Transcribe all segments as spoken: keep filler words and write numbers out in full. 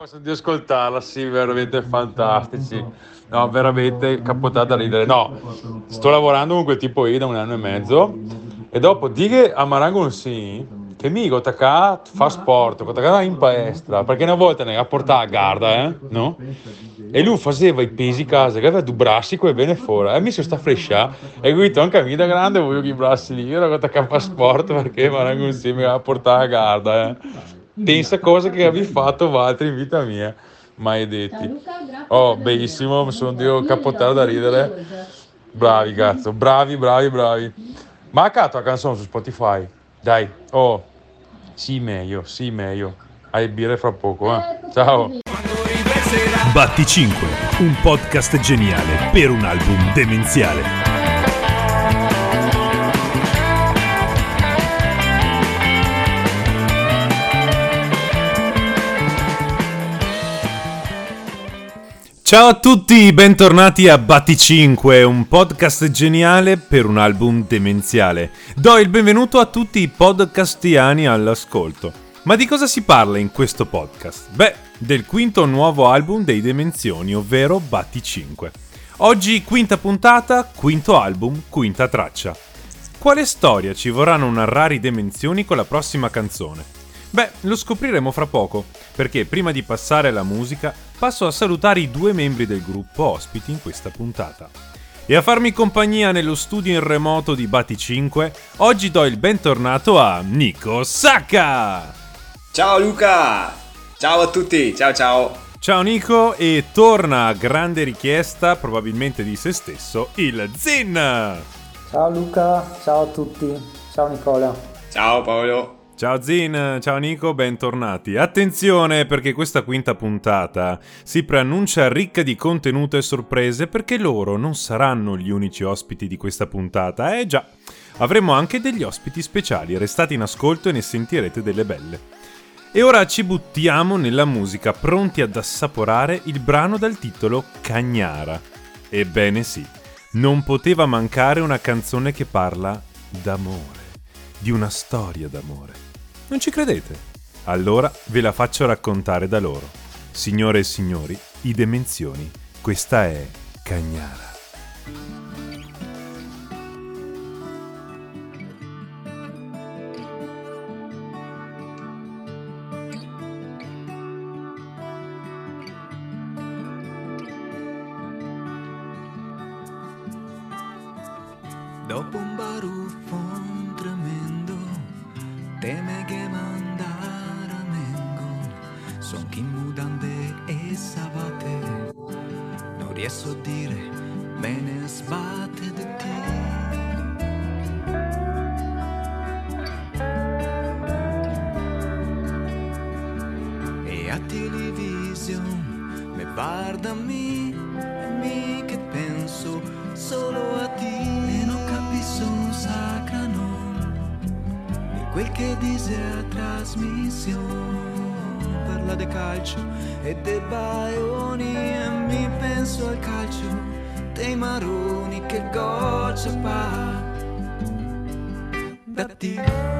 Di ascoltarla, sì, veramente fantastici. No, veramente capotata da ridere. No, sto lavorando con quel tipo lì da un anno e mezzo e dopo di che a Marango sì, che mi gotta fa sport, gotta in palestra, perché una volta ne ha portato a Garda, eh, no? E lui faceva i pesi a casa, che aveva due bracci e bene fuori. E mi sono sta frescia e quindi anche a me da grande voglio che i bracci lì, io gotta a fa sport perché Marango sì mi ha portato a Garda, eh. Pensa cosa che avevi fatto Valtteri in vita mia, maledetti. Oh, bellissimo, mi sono dio capottato da ridere. Bravi, cazzo, bravi, bravi, bravi. Ma a caso la canzone su Spotify, dai, oh, sì, meglio, sì, meglio. Hai birre fra poco, eh. Ciao. Batti cinque, un podcast geniale per un album demenziale. Ciao a tutti, bentornati a Batti cinque, un podcast geniale per un album demenziale. Do il benvenuto a tutti i podcastiani all'ascolto. Ma di cosa si parla in questo podcast? Beh, del quinto nuovo album dei Demenzioni, ovvero Batti cinque. Oggi quinta puntata, quinto album, quinta traccia. Quale storia ci vorranno narrare i Demenzioni con la prossima canzone? Beh, lo scopriremo fra poco, perché prima di passare alla musica passo a salutare i due membri del gruppo ospiti in questa puntata. E a farmi compagnia nello studio in remoto di Batti cinque, oggi do il bentornato a Nico Sacca! Ciao Luca! Ciao a tutti, ciao ciao! Ciao Nico, e torna a grande richiesta, probabilmente di se stesso, il Zin! Ciao Luca, ciao a tutti, ciao Nicola. Ciao Paolo! Ciao Zin, ciao Nico, bentornati. Attenzione perché questa quinta puntata si preannuncia ricca di contenuto e sorprese perché loro non saranno gli unici ospiti di questa puntata. Eh già, avremo anche degli ospiti speciali, restate in ascolto e ne sentirete delle belle. E ora ci buttiamo nella musica, pronti ad assaporare il brano dal titolo Cagnara. Ebbene sì, non poteva mancare una canzone che parla d'amore, di una storia d'amore. Non ci credete? Allora ve la faccio raccontare da loro. Signore e signori, i Demenzioni, questa è Cagnara. Dopo un baruffon tremendo, teme che mandare a Mengo, son chi mudande e savate, non riesco a dire, me ne sbatte di te. E a television me guarda mi, e mi che penso solo a te, e non capisco sacrano quel che dice a trasmissione, parla di calcio e dei baioni, e mi penso al calcio dei maroni che goccia pa da te.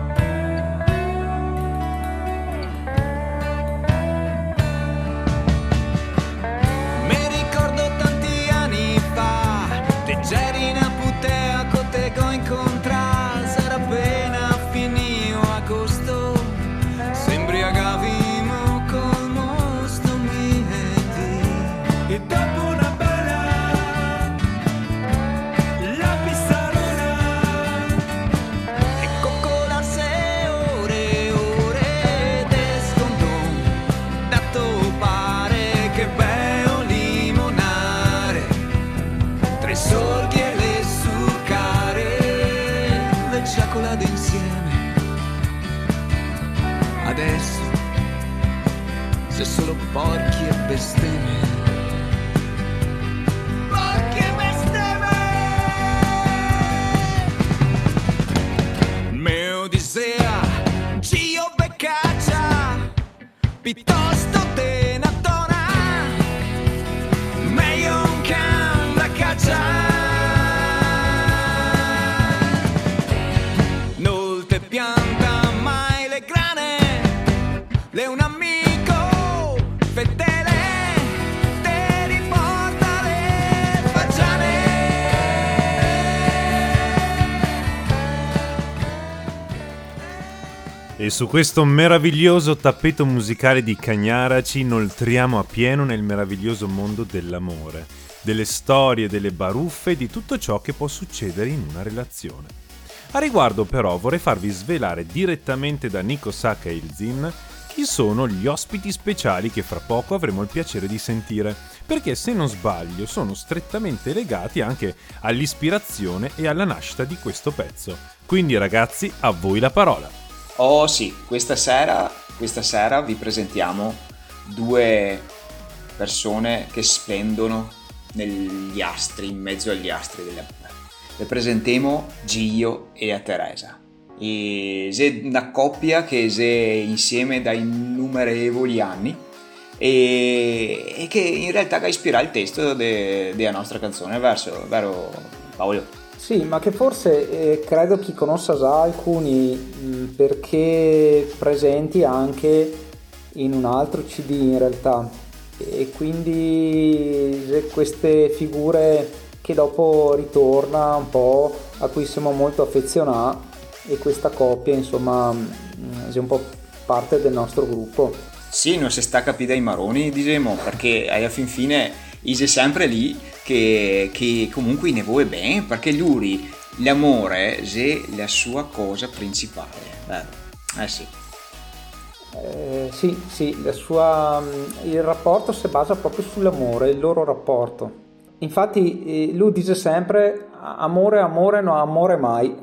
Adesso se solo porchi e bestemmie, porchi e bestemmie. Me odissea Gio Beccaccia piuttosto te ne dona, meglio un can da caccia. Non te pianta mai le grane, le un amico E su questo meraviglioso tappeto musicale di Cagnara ci inoltriamo a pieno nel meraviglioso mondo dell'amore, delle storie, delle baruffe e di tutto ciò che può succedere in una relazione. A riguardo però vorrei farvi svelare direttamente da Nico Sacca e il Zin chi sono gli ospiti speciali che fra poco avremo il piacere di sentire, perché se non sbaglio sono strettamente legati anche all'ispirazione e alla nascita di questo pezzo. Quindi ragazzi, a voi la parola. Oh sì, questa sera, questa sera vi presentiamo due persone che splendono negli astri, in mezzo agli astri dell'amore. Le presentiamo Gio e a Teresa. E è una coppia che è insieme da innumerevoli anni e, e che in realtà ispira il testo de, della nostra canzone, verso, vero Paolo? Sì, ma che forse eh, credo chi conosca già alcuni mh, perché presenti anche in un altro C D in realtà, e quindi queste figure che dopo ritorna un po', a cui siamo molto affezionati, e questa coppia insomma è un po' parte del nostro gruppo. Sì, non si sta capendo dai maroni, diciamo, perché alla fin fine è sempre lì che, che comunque ne vuole bene, perché lui l'amore è la sua cosa principale, vero? Eh sì. Eh, sì, sì, la sua, il rapporto si basa proprio sull'amore, il loro rapporto. Infatti eh, lui dice sempre amore, amore, no amore mai.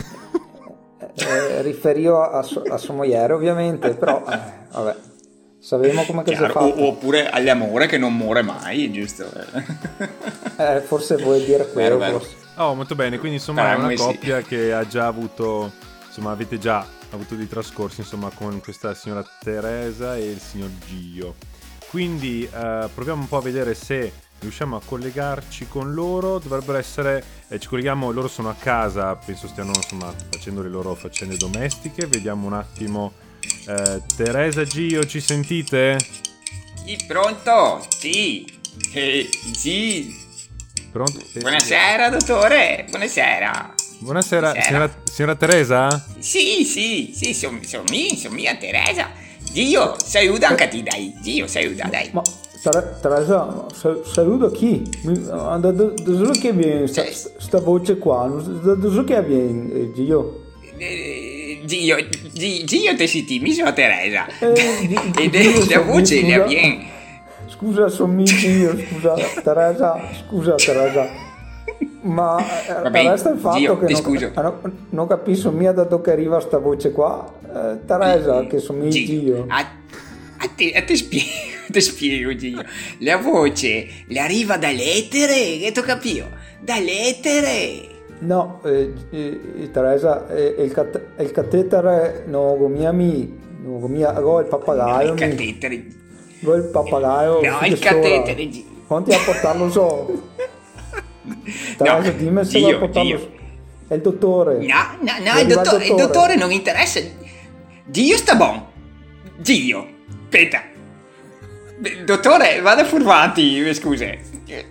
Eh, riferio a, a sua moglie ovviamente, però eh, vabbè, sappiamo come che si fa. Oppure all'amore che non muore mai, giusto? Eh, forse vuoi dire quello. Vero, vero. Oh, molto bene, quindi insomma Ah, è una sì. coppia che ha già avuto, insomma avete già avuto dei trascorsi insomma con questa signora Teresa e il signor Gio. Quindi eh, proviamo un po' a vedere se riusciamo a collegarci con loro. Dovrebbero essere, eh, ci colleghiamo, loro sono a casa, penso stiano insomma facendo le loro faccende domestiche. Vediamo un attimo. eh, Teresa, Gio, ci sentite? Sì, pronto? Sì. Eh, sì. Pronto? Eh, Buonasera, dottore. Buonasera. Buonasera, Buonasera. Signora, signora Teresa? Sì, sì, sì, sono son mia, son mia Teresa. Dio, saluta anche ti, dai. Dio, saluta, dai. Ma Ter- Teresa, sa- saluta chi? Mi- Da da- da dove che viene sta, Sì. sta voce qua? Da da dove che viene, eh, Gio? Eh, Dio, Dio, Dio te si mi sono Teresa. Eh, Gi- Ed Gio, è la so- voce scusa. la viene. Scusa, sono Gio, scusa, Teresa, scusa Teresa. Ma eh, Vabbè, resta il fatto Gio, che ti non, scuso. eh, non, non capisco mia da dove che arriva sta voce qua. Eh, Teresa, che sono Gio. A, a te, a te spiego, ti spiego, Gio. La voce le arriva dall'etere, che tu capito? Dall'etere. No, eh, eh, Teresa, eh, il, cat- il catetere no mia mi, no mia, go il papagaio, Il mi, catetere. go il papagaio. No, che il sola. catetere, Gio. Quanti a portarlo so? Teresa, dimmi se Gio, va a portarlo Gio. so. È il dottore. No, no, no, È il arrivato dottore, il dottore non interessa. Dio sta buon. Dio, aspetta. Beh, dottore, vada furvanti, scuse.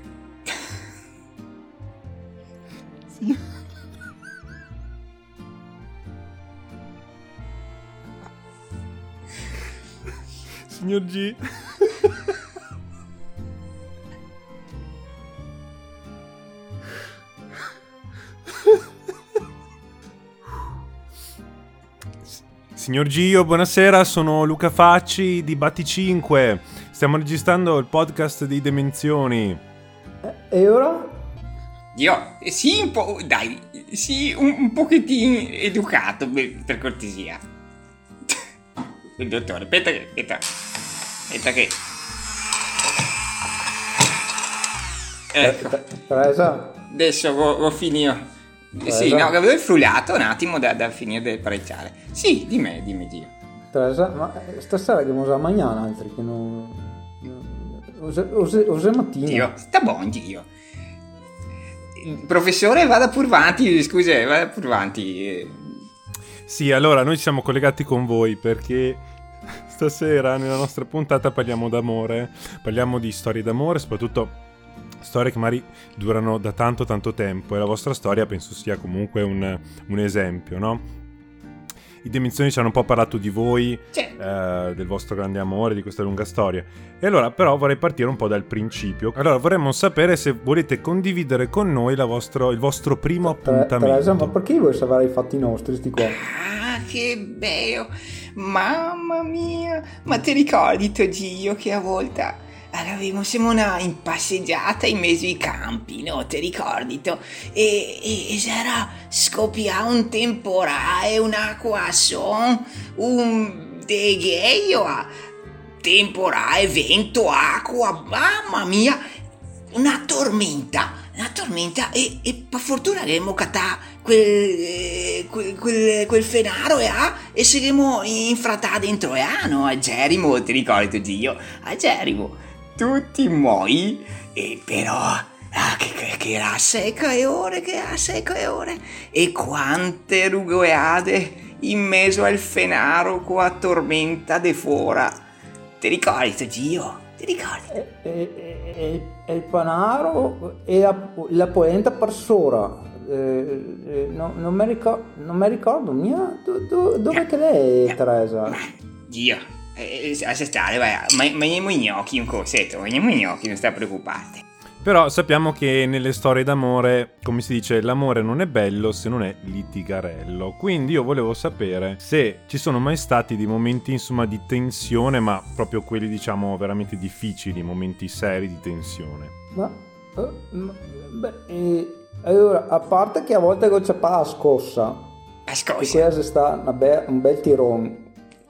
Signor G. Signor Gio, buonasera, sono Luca Facci di Batti cinque. Stiamo registrando il podcast di Dimensioni. E ora? Dio, eh, sì, un po', dai, sì, un, un pochettino educato, per, per cortesia. Il dottore, aspetta che, aspetta, aspetta che... Ecco, Te- Teresa? adesso ho, ho finito. Sì, Teresa? no, avevo il frullato un attimo da, da finire di pareggiare. Sì, dimmi, dimmi, Dio. Teresa, ma eh, stasera che mangiamo mangiare altri che non... Ose, ose, ose mattina. Dio, sta buon, Dio. Professore, vada pur avanti, scusa, vada pur avanti. Sì, allora noi ci siamo collegati con voi perché stasera nella nostra puntata parliamo d'amore, parliamo di storie d'amore, soprattutto storie che magari durano da tanto tanto tempo, e la vostra storia penso sia comunque un, un esempio, no? i Dimensioni ci hanno un po' parlato di voi, Sì. eh, del vostro grande amore, di questa lunga storia. E allora però vorrei partire un po' dal principio. Allora vorremmo sapere se volete condividere con noi la vostro, il vostro primo appuntamento. Teresa, ma perché vuoi sapere i fatti nostri sti qua? Ah, che bello! Mamma mia! Ma ti ricordi, tuo Gio, che a volte avevamo una in passeggiata in mezzo ai campi, no? Ti ricordi? To? E, e, e c'era scoppiato un temporale, un'acqua son, un degheio, temporale, vento, acqua, mamma mia! Una tormenta, una tormenta e, e per fortuna che abbiamo cattato quel, quel, quel, quel fenaro e, ah, e siamo infrattati dentro e ah, no, a Gerimo, ti ricordi tu Gio? A Gerimo, tutti moi, e però, ah, che, che, che era secca e ore, che era secca e ore, e quante rugoeade in mezzo al fenaro con la tormenta de fora, ti ricordi tu Gio? Ti ricordi? E, e, e, e il panaro e la, la polenta per sora. Eh, eh, no, non, mi ricordo, non mi ricordo mia. Do, do, dove che lei, Teresa? Gio, eh, lascia stare, vai, ma mangiamo i gnocchi un cosetto, mangiamo i gnocchi, non sta preoccupate. Però sappiamo che nelle storie d'amore, come si dice, l'amore non è bello se non è litigarello. Quindi io volevo sapere se ci sono mai stati dei momenti, insomma, di tensione, ma proprio quelli, diciamo, veramente difficili, momenti seri di tensione. Ma, eh, ma beh, eh, allora, a parte che a volte c'è pa la scossa, e Ascolta, quella sta una be- un bel tirone,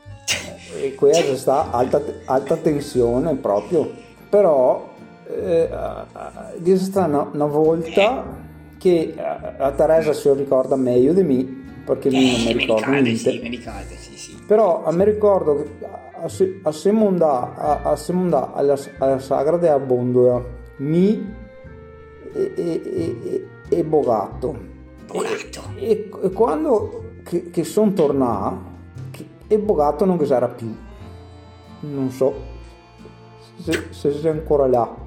e quella sta alta, alta tensione proprio, però eh, c'è stata una, una volta che a, a Teresa si ricorda meglio di me, perché lui non eh, mi mi ricordo ricordo, niente. sì, mi ricordo, sì, sì. Però a me ricordo che a, se- a siamo andati a, a siamo andati alla, alla sagra della Bondola, mi e, e, e, e Bogato. Bogato. E, e quando che, che sono tornato, che, e Bogato non c'era più. Non so se, se sei ancora là.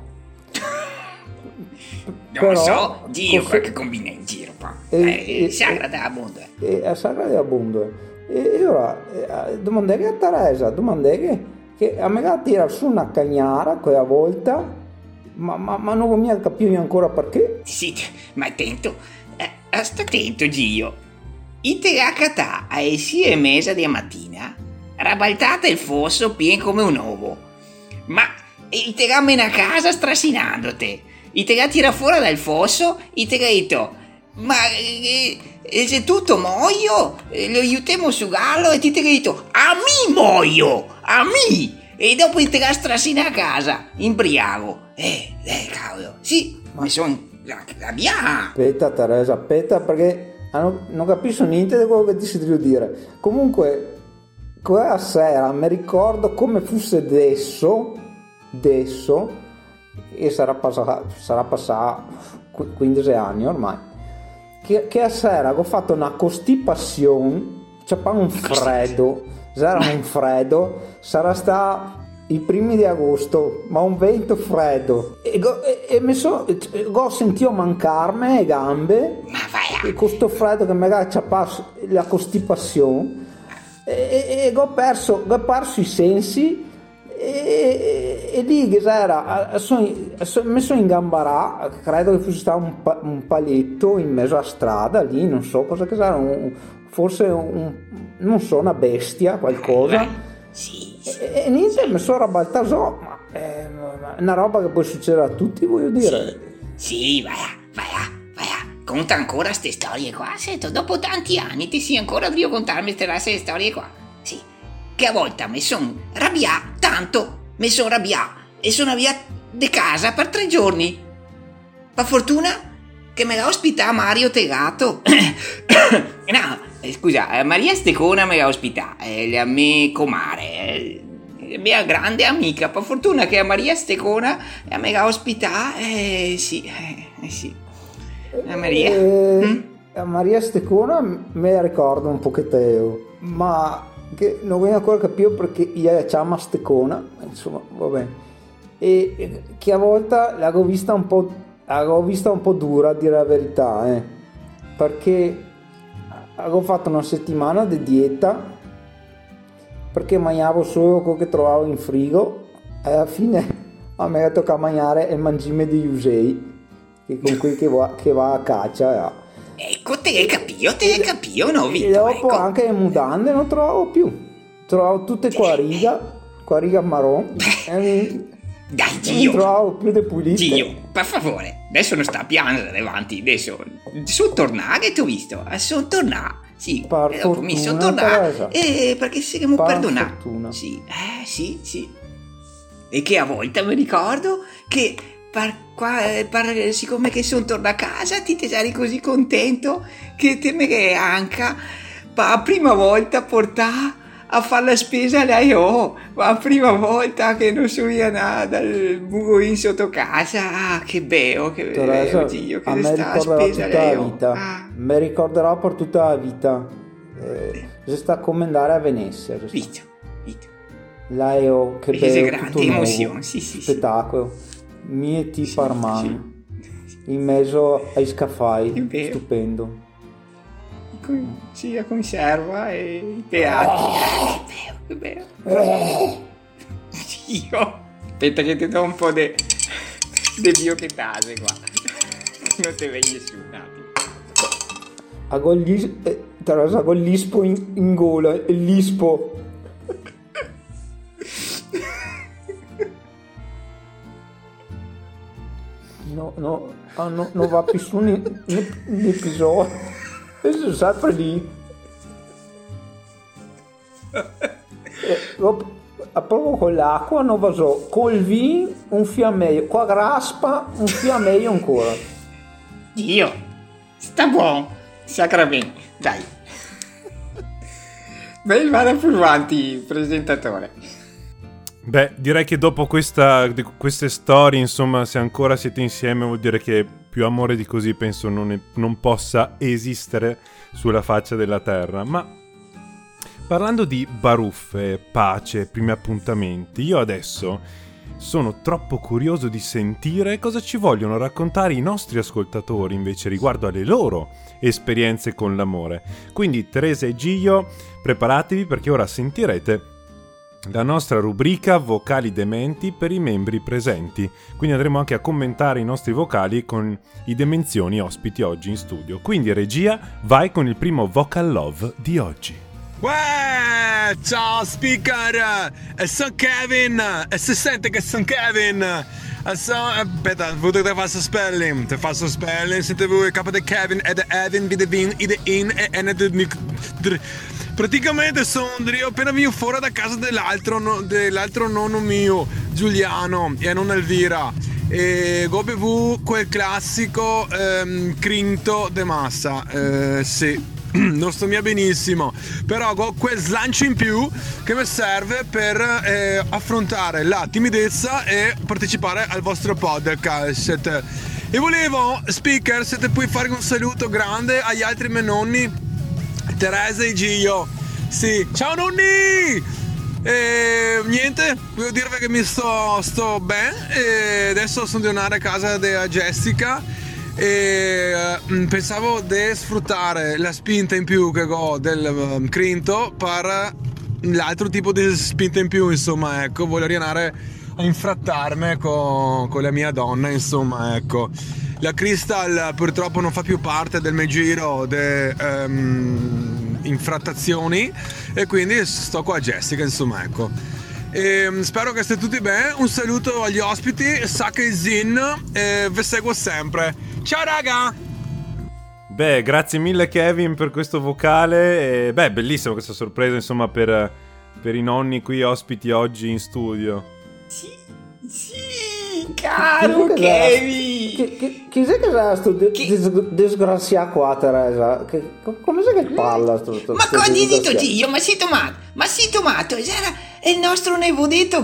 Non Però, so, Gio, cos- qualche combina in giro qua. E- Eh, e- sagra della bonda. E a Sagra della Bondola. E, e ora eh, domandai a Teresa, domandai che, che a me tira su una cagnara quella volta, ma, ma, ma non mi ha capito ancora perché. Sì, ma attento, eh, sta attento, Gio. I tegacatà a sei e mezza di mattina, rabaltate il fosso pieno come un ovo. Ma i tegà mena a casa strasinandote. I tegà tira fuori dal fosso, i tegà detto, ma eh, eh, se tutto muoio, eh, lo aiutiamo su gallo e ti tegà detto, a mi muoio, a mi. E dopo i tegà strasina a casa, imbriaco. Eh, eh, cavolo, sì, mi sono arrabbiato. Aspetta Teresa, aspetta perché ah, non, non capisco niente di quello che ti si devo dire. Comunque quella sera mi ricordo come fosse adesso, adesso, e sarà passato, sarà passato quindici anni ormai, che, che a sera ho fatto una costipazione, c'è pa un freddo, c'era un freddo, sarà stato i primi di agosto, ma un vento freddo, e, go, e, e mi so, ho sentito mancarmi le gambe, Ma vai a... e con sto freddo che magari c'è pa la costipazione, e, e, e ho perso, ho perso i sensi, e, e lì che era, sono, mi sono ingambarà, credo che fosse stato un, pa, un paletto in mezzo a strada lì, non so cosa che era, un, forse un, non so, una bestia, qualcosa. Sì, sì. E, e niente, mi sono rabbaltato, ma è una roba che può succedere a tutti, voglio dire. Sì, vai a, vai a, vai a. Conta ancora queste storie qua. Sento, dopo tanti anni ti sei ancora Dio contarmi queste storie qua. Sì, che a volte mi sono arrabbiato, tanto mi sono arrabbiato e sono via di casa per tre giorni. Per fortuna che me l'ha ospitato Mario Tegato. No, eh, scusa, eh, Maria Stecona me l'ha ospitata, eh, la mia comare, eh, la mia grande amica. Per fortuna che a Maria Stecona eh, me l'ha ospitata, eh sì, eh, eh sì. A Maria. E, Mm? a Maria Stecona me la ricordo un pochettino, ma che non voglio ancora capire perché io la chiamo Stecona, insomma, va bene. E, e che a volte l'avevo vista un po', l'avevo vista un po' dura, a dire la verità, eh, perché avevo fatto una settimana di dieta perché mangiavo solo quello che trovavo in frigo e alla fine a me tocca mangiare il mangime di Usei, che con cui che va, che va a caccia. Ecco, te capio, te capio, no, Vito, E dopo ecco. anche le mutande non trovavo più. Trovavo tutte qua riga, qua riga marron. E Dai, non Gio, trovavo più le pulite. Gio, per favore, adesso non sta a piangere davanti, adesso sono tornato, che ti ho visto, sono tornato, sì, Per e dopo mi sono fortuna, tornato, Teresa. e perché se mi Per perdonato, fortuna. sì, eh, sì, sì, e che a volte mi ricordo che per qua, eh, per, siccome che sono tornato a casa, ti te eri così contento che te me che anche per la prima volta portare a fare la spesa lei oh, ma la prima volta che non sono via dal buco sotto casa, ah, che bello, che Teresa, bello, Dio, che a me sta la ricorderà spesa tutta lei la oh. vita. Ah, Mi ricorderò per tutta la vita. Eh, si sta come andare a Venezia. si sta. Vito, Vito, Là è oh, che Queste bello, grandi tutto nuovo, emozioni, sì, sì, sì. spettacolo. Mieti Sì, Parman, in mezzo ai scaffali, È vero. stupendo. con- sì, la conserva e i teatri, ah, che bello, che bello. Dio, aspetta che ti do un po' di de biochetase qua, non te vengi su un attimo. Ha con gli, eh, Teresa, con l'ispo in, in gola, e l'ispo. No, no, ah, no, non va più su l'episodio. E sono sempre lì. E, dopo, a proprio con l'acqua non va so, col vino un fiammeio, qua raspa un fiammeio ancora. Dio, sta buono, sacramento, dai. Beh, vado più avanti, presentatore. Beh, direi che dopo questa, di queste storie, insomma, se ancora siete insieme vuol dire che più amore di così penso non, è- non possa esistere sulla faccia della terra. Ma parlando di baruffe, pace, primi appuntamenti, io adesso sono troppo curioso di sentire cosa ci vogliono raccontare i nostri ascoltatori invece riguardo alle loro esperienze con l'amore. Quindi Teresa e Gio, preparatevi perché ora sentirete la nostra rubrica Vocali Dementi per i membri presenti. Quindi andremo anche a commentare i nostri vocali con i demenzioni ospiti oggi in studio. Quindi regia, vai con il primo Vocal Love di oggi. Uè, ciao speaker, e sono Kevin, e si sente che sono Kevin. E so, aspetta, vuoi che ti faccio spelling? Ti faccio spelling, sente voi il capo di Kevin, ed Evin, vide vin, ide in, e ene de... Praticamente sono io appena venuto fuori da casa dell'altro, no, dell'altro nonno mio, Giuliano, e non Elvira. E ho bevuto quel classico ehm, Crinto de massa, eh, sì. Non sto mia benissimo, però ho quel slancio in più che mi serve per eh, affrontare la timidezza e partecipare al vostro podcast. E volevo, speaker, se te puoi fare un saluto grande agli altri miei nonni, Teresa e Gio. Sì, ciao nonni! E niente, voglio dirvi che mi sto, sto bene e adesso sono di andare a casa della Jessica. E uh, pensavo di sfruttare la spinta in più che ho del um, Crinto per l'altro tipo di spinta in più, insomma, ecco, voglio riandare a infrattarmi con, con la mia donna, insomma, ecco. La Crystal purtroppo non fa più parte del mio giro di um, infrattazioni e quindi sto qua a Jessica, insomma, ecco. E spero che state tutti bene. Un saluto agli ospiti, Saka e Zin, e vi seguo sempre. Ciao raga! Beh, grazie mille Kevin per questo vocale. E, beh, bellissima questa sorpresa, insomma, per, per i nonni qui ospiti oggi in studio. Sì, sì, caro Chi- chi- Kevin. Chi, chi, chi è che sarà sto de- Chi- dis- disgraziato qua, Teresa? Che, co- come sai che parla sto, sto, Ma sto cosa hai detto disgraziato? Dio? Ma sei tomato? Ma sei tomato? Era è il nostro nevodetto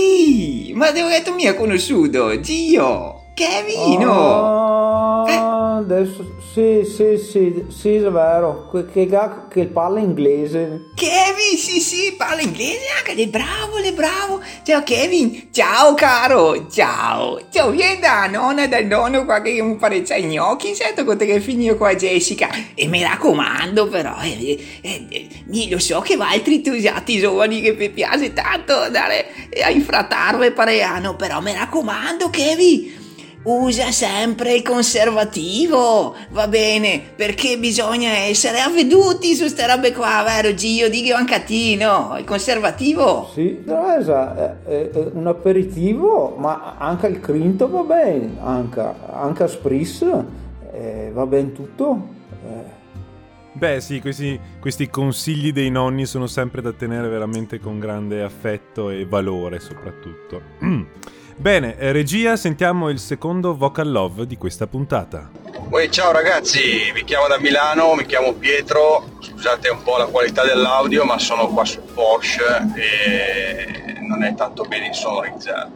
Kevin! Ma dove detto mi ha conosciuto? Gio! Kevino! Ah, no, adesso sì, sì, sì, sì, è vero, che, che, che parla inglese. Kevin, sì, sì, parla inglese anche, è bravo, è bravo. Ciao Kevin, ciao caro, ciao. Ciao, vieni da nonna, dal nonno qua che mi parecchia i gnocchi, sento con te che finito qua Jessica. E mi raccomando però, eh, eh, eh, lo so che va altri entusiasti giovani che vi piace tanto andare a infrattarvi pareano, però mi raccomando Kevin, usa sempre il conservativo, va bene, perché bisogna essere avveduti su ste robe qua, vero Gio? Dico anche a te, no? Il conservativo? Sì, no, esatto, è, è un aperitivo, ma anche il Crinto va bene, anche, anche a Spritz eh, va bene tutto. Eh. Beh sì, questi, questi consigli dei nonni sono sempre da tenere veramente con grande affetto e valore soprattutto. Bene, regia, sentiamo il secondo Vocal Love di questa puntata. Uè, ciao ragazzi, vi chiamo da Milano, mi chiamo Pietro, scusate un po' la qualità dell'audio ma sono qua su Porsche e non è tanto ben insonorizzato.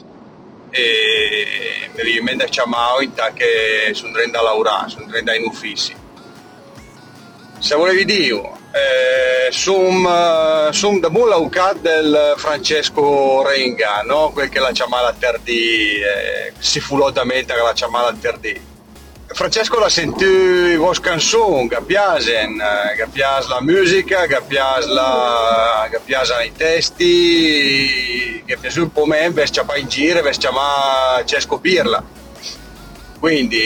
E mi viene in mente chiamare intanto che sono andando a lavorare, sono andando in ufficio. Se volevi dire, eh, sono son da buon laucat del Francesco Renga, no? Quel che la chiamava Tardì, eh, sifulosamente che la chiamava Tardì. Francesco la sentì vos canzoni, che piacciono, che piace la musica, che piace la, che piacciono i testi, che piace un po' me, invece chiamare in giro, invece chiamare c'è scoprirla. Quindi,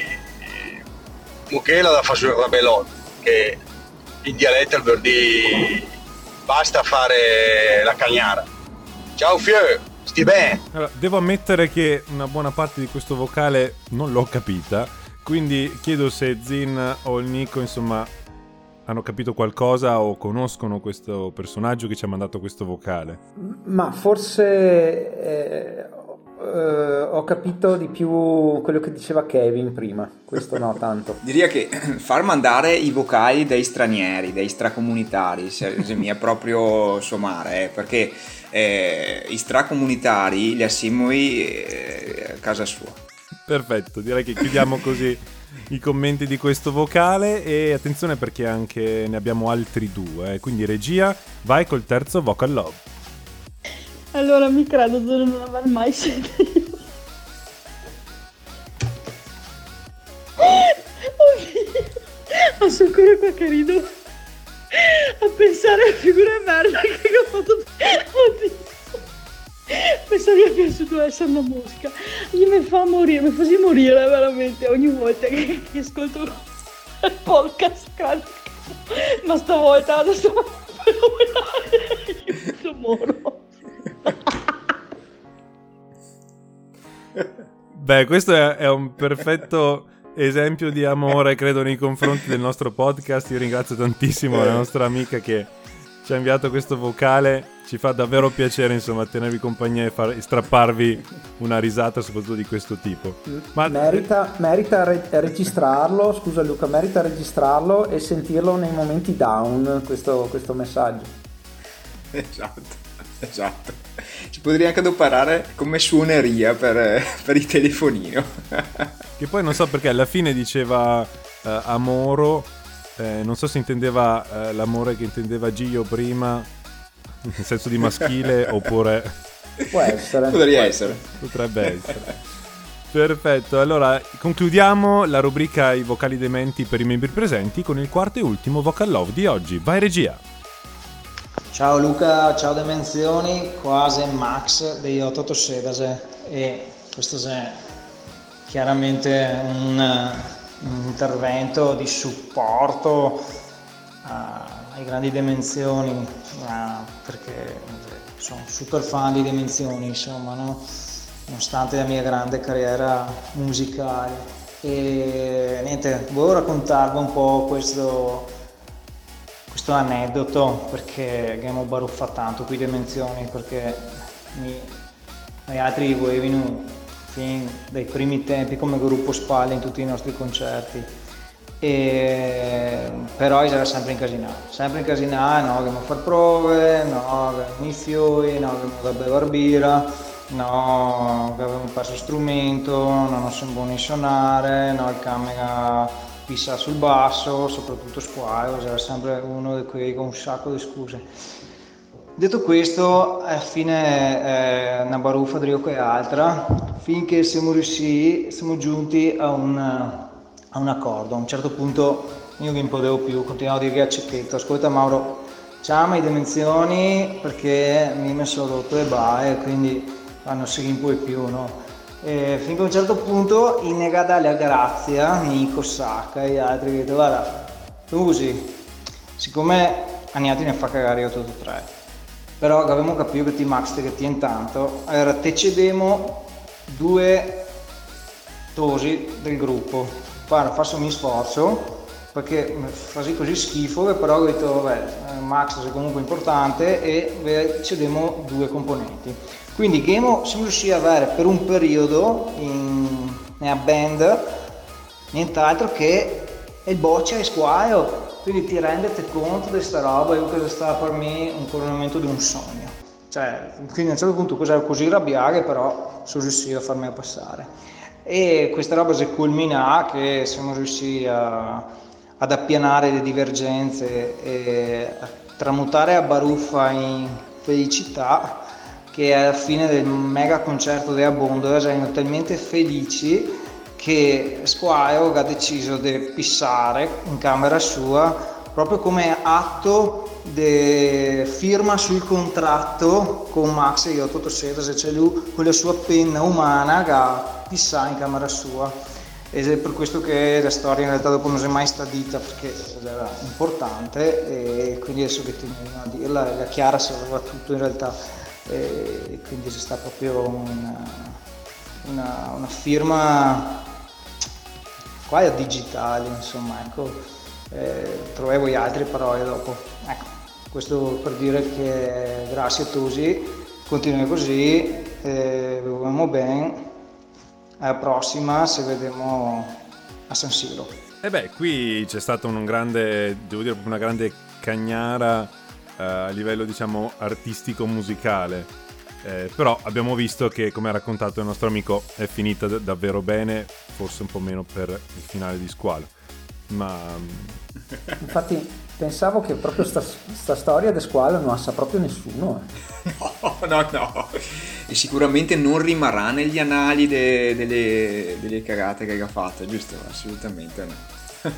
Michela da fare sul rabellotto. Che in dialetto vuol dire basta fare la cagnara. Ciao Fieu, sti bene? Allora, devo ammettere che una buona parte di questo vocale non l'ho capita, quindi chiedo se Zin o il Nico insomma hanno capito qualcosa o conoscono questo personaggio che ci ha mandato questo vocale. Ma forse eh, eh, ho capito di più quello che diceva Kevin prima, questo no tanto. Direi che far mandare i vocali dei stranieri, dei stracomunitari, se, se mi è proprio somare, eh, perché eh, i stracomunitari li assimui eh, a casa sua. Perfetto, direi che chiudiamo così i commenti di questo vocale e attenzione perché anche ne abbiamo altri due, eh, quindi regia, vai col terzo Vocal Love. Allora mi credo di non aver mai sentito. Ma sono ancora qua che rido a pensare alle figure merda che ho fatto. Oddio. Pensavo che è piaciuto essere una mosca. Gli mi fa morire, mi fa sì morire veramente ogni volta che, che ascolto il podcast. Ma stavolta adesso io moro. Beh, questo è, è un perfetto esempio di amore, credo, nei confronti del nostro podcast. Io ringrazio tantissimo la nostra amica che ci ha inviato questo vocale. Ci fa davvero piacere, insomma, tenervi compagnia e, far, e strapparvi una risata, soprattutto di questo tipo. Ma merita, merita re- registrarlo, scusa Luca, merita registrarlo e sentirlo nei momenti down, questo, questo messaggio. Esatto, esatto. Ci potrei anche adoperare come suoneria per, per il telefonino. Che poi non so perché alla fine diceva uh, amoro, eh, non so se intendeva uh, l'amore che intendeva Gio prima, nel senso di maschile, oppure può essere, potrebbe essere, potrebbe essere. Perfetto, allora concludiamo la rubrica I vocali dementi per i membri presenti con il quarto e ultimo Vocal Love di oggi. Vai regia. Ciao Luca, ciao Dimensioni, quasi Max degli ottantotto Sedase e questo è chiaramente un, un intervento di supporto a ai grandi Dimensioni, uh, perché sono super fan di Dimensioni, insomma, no? Nonostante la mia grande carriera musicale. E niente, volevo raccontarvi un po' questo, questo aneddoto, perché abbiamo baruffato tanto qui Dimensioni, perché mi, noi altri volevano fin dai primi tempi come gruppo spalle in tutti i nostri concerti. E però era sempre incasinato, sempre incasinato, no, che mi far prove, no, che mi fiori, no, che mi da bevar birra no, che avevamo perso strumento, non ho buoni suonare, no, il camera pissa sul basso, soprattutto Squire, era sempre uno di quei con un sacco di scuse. Detto questo, alla fine è una baruffa di Rio e altra, finché siamo riusciti, siamo giunti a un, a un accordo. A un certo punto io non potevo più, continuavo a dire a Cecchetto, ascolta Mauro, chiama le dimensioni perché mi hai messo rotto le baie, quindi non si rimpoi più, no? E finché a un certo punto, in negata la grazia, Nico, Sacca e gli altri, che guarda, usi, siccome Agnati ne fa cagare io tutto tre, però avevamo capito che ti Max che ti intanto, allora te cedemo due tosi del gruppo, guarda, faccio un sforzo, perché fasi così schifo che però ho detto vabbè, Max è comunque importante e cediamo due componenti, quindi Gemo siamo riusciti ad avere per un periodo in, nella band nient'altro che il Boccia e Squire, quindi ti rendete conto di questa roba, io che stava per me un coronamento di un sogno, cioè quindi a un certo punto cos'era così rabbiare, però sono riuscito a farmela passare e questa roba si culmina che siamo riusciti a ad appianare le divergenze e a tramutare a baruffa in felicità, che alla fine del mega concerto di Abondora erano talmente felici che Squire ha deciso di pissare in camera sua proprio come atto di firma sul contratto con Max e io tutto sera, se c'è lui con la sua penna umana che ha pissato in camera sua. Ed è per questo che la storia in realtà dopo non si è mai stata dita, perché era importante e quindi adesso che tengo a dirla, la Chiara sapeva tutto in realtà e quindi c'è stata proprio una, una, una firma quasi digitale, insomma, ecco, eh, trovevo gli altri parole dopo, ecco, questo per dire che grazie a tutti, continui così, eh, vi vogliamo bene. Alla prossima, se vediamo a San Siro. E beh, qui c'è stata un grande, devo dire, una grande cagnara eh, a livello, diciamo, artistico-musicale. Eh, però abbiamo visto che, come ha raccontato il nostro amico, è finita d- davvero bene, forse un po' meno per il finale di Squalo. Ma infatti pensavo che proprio sta, sta storia di Squalo non la sa proprio nessuno. No, no, no. E sicuramente non rimarrà negli annali de, delle, delle cagate che ha fatto, giusto? Assolutamente no.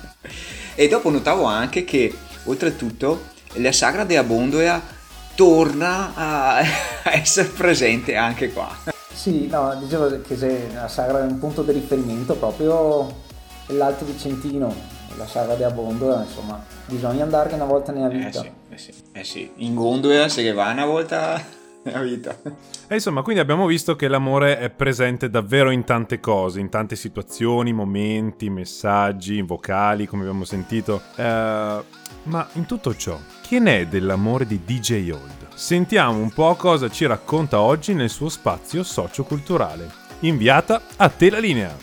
E dopo notavo anche che, oltretutto, la sagra di Abondoia torna a, a essere presente anche qua. Sì, no, dicevo che se la sagra è un punto di riferimento proprio l'Alto Vicentino, la sagra di Abondoia, insomma, bisogna andare una volta nella vita. Eh sì, eh sì, eh sì. In Gondoia se che va una volta nella vita. E insomma, quindi abbiamo visto che l'amore è presente davvero in tante cose, in tante situazioni, momenti, messaggi, vocali, come abbiamo sentito. Eh, ma in tutto ciò, chi ne è dell'amore di D J Old? Sentiamo un po' cosa ci racconta oggi nel suo spazio socioculturale. Inviata, a te la linea.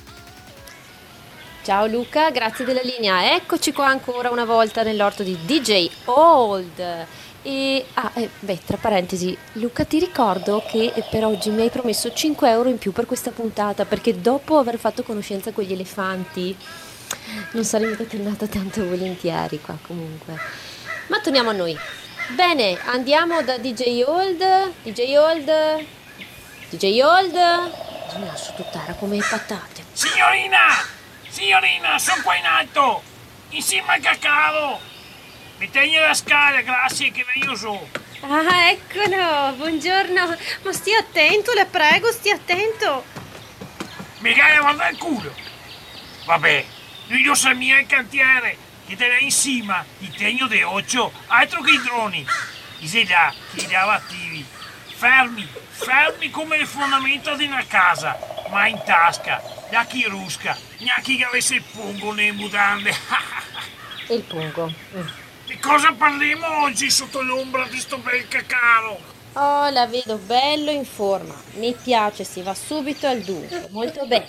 Ciao Luca, grazie della linea. Eccoci qua ancora una volta nell'orto di D J Old. E ah, eh, beh, tra parentesi, Luca, ti ricordo che per oggi mi hai promesso cinque euro in più per questa puntata, perché dopo aver fatto conoscenza con gli elefanti non sarei mica tornata tanto volentieri qua comunque. Ma torniamo a noi. Bene, andiamo da D J Old. D J Old. D J Old. Bisogna sottottare come patate. Signorina! Signorina, sono qua in alto, insieme al cacao. Mi tegno la scala, grazie, che vengo su. Ah, eccolo, buongiorno. Ma stia attento, le prego, stia attento. Mi caglia guarda il culo. Vabbè, lui lo sa mia il cantiere, che te la in cima, ti tegno de occhio, altro che i droni. I sei là, che li dava attivi. Fermi, fermi come le fondamenta di una casa, ma in tasca, da chi rusca, neanche che avesse il pungo nelle mutande. E il pungo? Mm. Di cosa parliamo oggi sotto l'ombra di sto bel cacao? Oh, la vedo bello in forma, mi piace, si va subito al dunque, molto bene.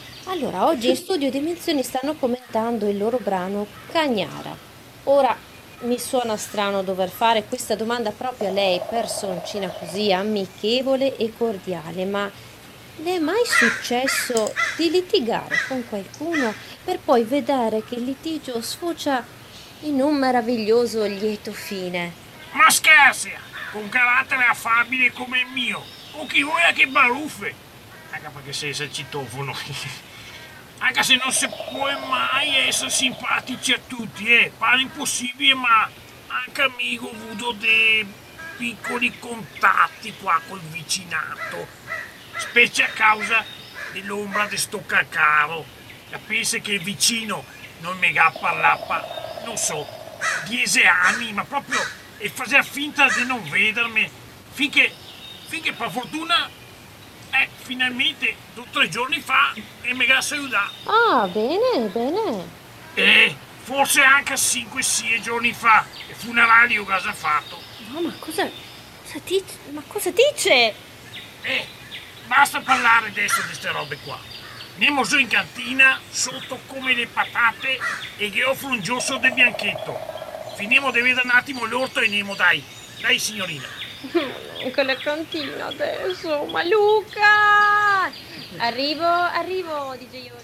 Allora, oggi in studio Dimensioni stanno commentando il loro brano Cagnara. Ora, mi suona strano dover fare questa domanda proprio a lei, personcina così amichevole e cordiale, ma le è mai successo di litigare con qualcuno per poi vedere che il litigio sfocia in un meraviglioso lieto fine? Ma scherzi, con carattere affabile come il mio, o chi vuole che baruffe, anche perché sei il citofono. Anche se non si può mai essere simpatici a tutti, eh, pare impossibile, ma anche amico ho avuto dei piccoli contatti qua col vicinato, specie a causa dell'ombra di sto cacaro. Capisce che il vicino non mi ha parlato, non so, dieci anni, ma proprio e faceva finta di non vedermi, finché, finché per fortuna... Eh, finalmente, due o tre giorni fa, e mi ha salutato. Ah, bene, bene. Eh, forse anche cinque sei giorni fa, il funerale cosa ha fatto. No, ma cosa, cosa dice? Ma cosa dice? Eh, basta parlare adesso di queste robe qua. Andiamo su in cantina, sotto come le patate, e che offro un giosso del bianchetto. Finiamo di vedere un attimo l'orto e andiamo, dai. Dai, signorina. Ecco la cantina adesso, ma Luca! Arrivo, arrivo, D J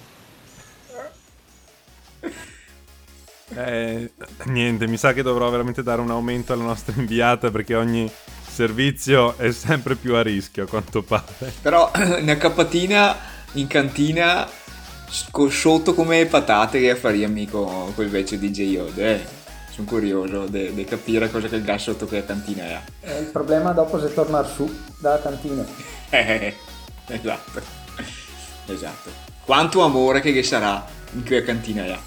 Old. Eh, niente, mi sa che dovrò veramente dare un aumento alla nostra inviata perché ogni servizio è sempre più a rischio, a quanto pare. Però una capatina in cantina sotto come patate che affariami con quel vecchio D J Old, eh. Sono curioso di capire cosa che il gas sotto quella cantina è. Eh, il problema dopo se tornare su dalla cantina. Eh, esatto. Esatto. Quanto amore che sarà in quella cantina è.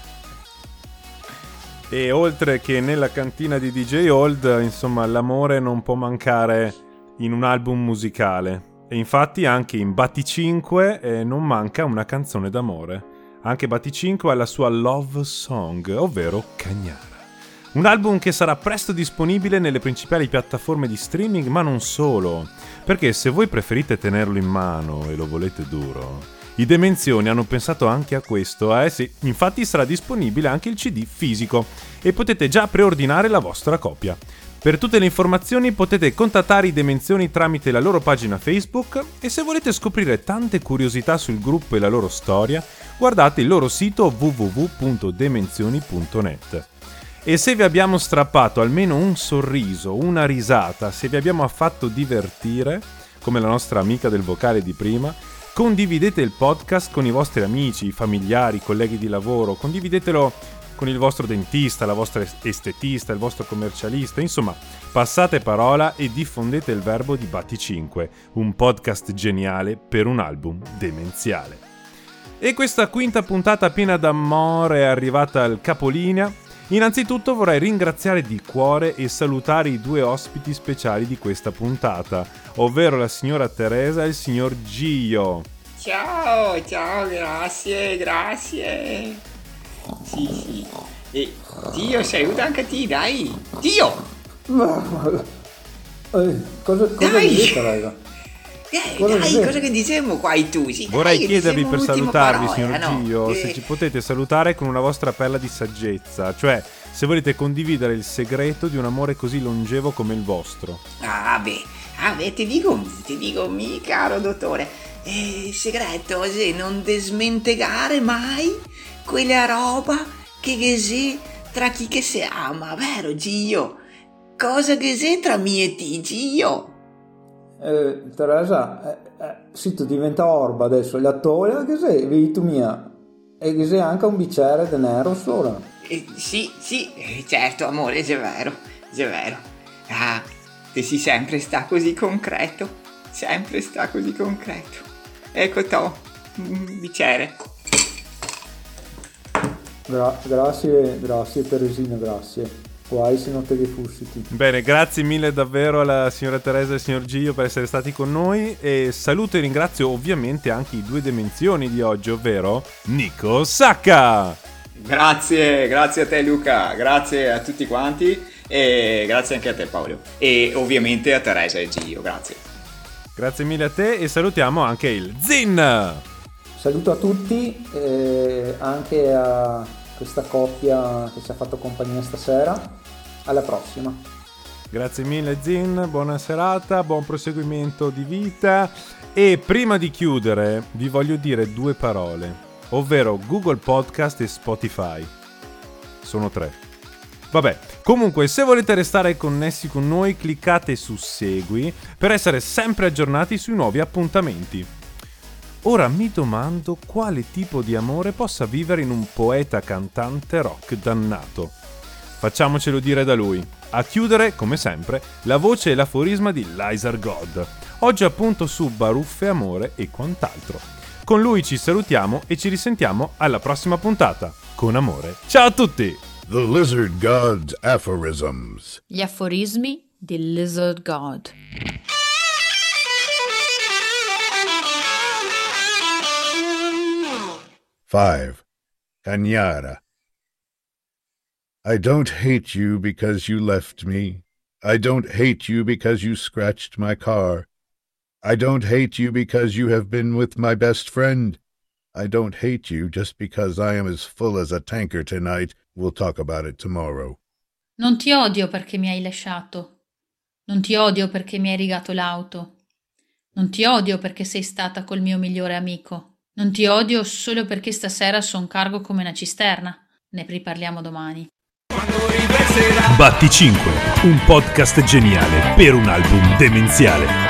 E oltre che nella cantina di D J Old, insomma, l'amore non può mancare in un album musicale. E infatti anche in Batticinque eh, non manca una canzone d'amore. Anche Batticinque ha la sua love song, ovvero Cagnara. Un album che sarà presto disponibile nelle principali piattaforme di streaming, ma non solo. Perché se voi preferite tenerlo in mano e lo volete duro, i Demenzioni hanno pensato anche a questo, eh sì, infatti sarà disponibile anche il C D fisico e potete già preordinare la vostra copia. Per tutte le informazioni potete contattare i Demenzioni tramite la loro pagina Facebook e se volete scoprire tante curiosità sul gruppo e la loro storia, guardate il loro sito w w w punto demenzioni punto net. E se vi abbiamo strappato almeno un sorriso, una risata, se vi abbiamo fatto divertire, come la nostra amica del vocale di prima, condividete il podcast con i vostri amici, familiari, colleghi di lavoro, condividetelo con il vostro dentista, la vostra estetista, il vostro commercialista, insomma, passate parola e diffondete il verbo di Batticinque, un podcast geniale per un album demenziale. E questa quinta puntata piena d'amore è arrivata al capolinea. Innanzitutto vorrei ringraziare di cuore e salutare i due ospiti speciali di questa puntata, ovvero la signora Teresa e il signor Gio. Ciao, ciao, grazie, grazie. Sì, sì. E Dio, saluta anche te, dai. Dio! Eh, cosa cosa dite, raga? Eh, Cosa dai, dite? cosa che diciamo qua tu? Sì, Vorrei dai, chiedervi diciamo per l'ultima salutarvi, parola, signor no? Gio, Eh, se ci potete salutare con una vostra perla di saggezza, cioè se volete condividere il segreto di un amore così longevo come il vostro. Ah beh, ah beh, ti dico, ti dico, mi caro dottore, eh, il segreto è non desmentegare mai quella roba che c'è tra chi che si ama, vero Gio? Cosa che c'è tra me e te, Gio? Eh, Teresa, eh, eh, sì, tu diventa orba adesso, la toia che sei, vedi tu mia, e che sei anche un bicchiere di nero solo. Eh, sì, sì, eh, certo amore, è vero, è vero. Ah, te si sempre sta così concreto, sempre sta così concreto. Ecco to, un bicchiere. Gra- grazie, grazie Teresina, grazie. Guai se non te che fussiti. Bene, grazie mille davvero alla signora Teresa e al signor Gio per essere stati con noi e saluto e ringrazio ovviamente anche i due Demenzioni di oggi, ovvero Nico Sacca. Grazie, grazie a te Luca, grazie a tutti quanti e grazie anche a te Paolo e ovviamente a Teresa e Gio, grazie. Grazie mille a te e salutiamo anche il Zin. Saluto a tutti, eh, anche a questa coppia che ci ha fatto compagnia stasera. Alla prossima. Grazie mille Zin, buona serata, buon proseguimento di vita. E prima di chiudere vi voglio dire due parole, ovvero Google Podcast e Spotify. Sono tre. Vabbè, comunque se volete restare connessi con noi cliccate su Segui per essere sempre aggiornati sui nuovi appuntamenti. Ora mi domando quale tipo di amore possa vivere in un poeta cantante rock dannato. Facciamocelo dire da lui. A chiudere, come sempre, la voce e l'aforisma di Lizard God. Oggi appunto su baruffe, amore e quant'altro. Con lui ci salutiamo e ci risentiamo alla prossima puntata. Con amore. Ciao a tutti! The Lizard God's Aphorisms. Gli aforismi di Lizard God. Five. Cagnara. I don't hate you because you left me. I don't hate you because you scratched my car. I don't hate you because you have been with my best friend. I don't hate you just because I am as full as a tanker tonight. We'll talk about it tomorrow. Non ti odio perché mi hai lasciato. Non ti odio perché mi hai rigato l'auto. Non ti odio perché sei stata col mio migliore amico. Non ti odio solo perché stasera son cargo come una cisterna. Ne riparliamo domani. Batti cinque, un podcast geniale per un album demenziale.